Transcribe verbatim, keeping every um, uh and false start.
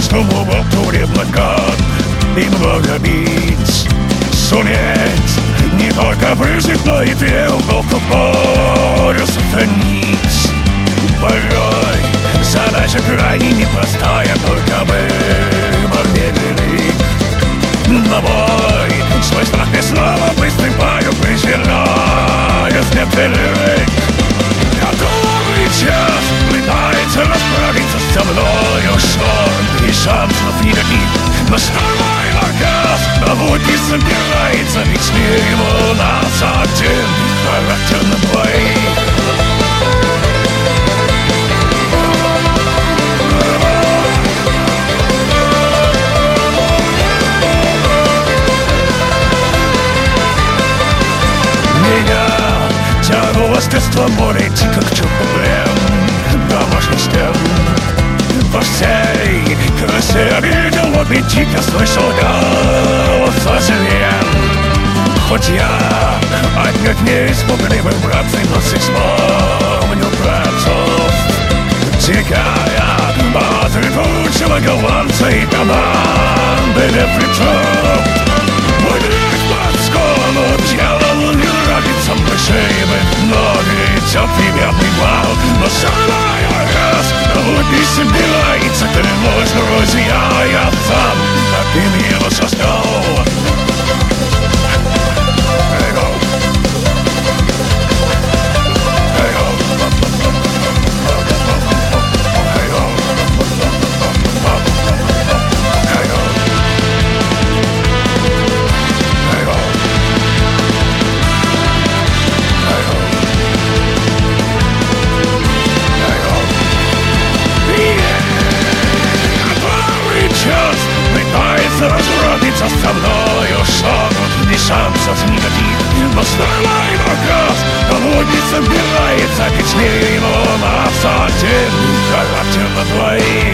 Снова туребный год и много бить суметь не только выжить, но и треуголку полю сохранить. Порой задача крайне непростая, только выбор невелик. На бой свой страх и снова приступаю, презираю смертельный, который час пытается расправиться со мною. Что и шансов никаких, но второй наказ на путь не собирается, ведь мир ему нас один характерный бой. Естество море идти как чук проблем домашних стен. Во всей красе обидел вот идти, я слышал голос звен. Хоть я отнюдь не испугливый братцы, но вспомню про отцов, текая от ревущего голландца и команды мертвецов. Мой грех под склоном дьяволу не нравится мышей быть ноги, теплый медный вал. Но самый раз путь не собирается, клянусь, друзья, я сам таким его создал. Разродиться со мною, что ни шансов никаких, но старый наказ кого не собирается, ведь мир ему нас один характер на двоих.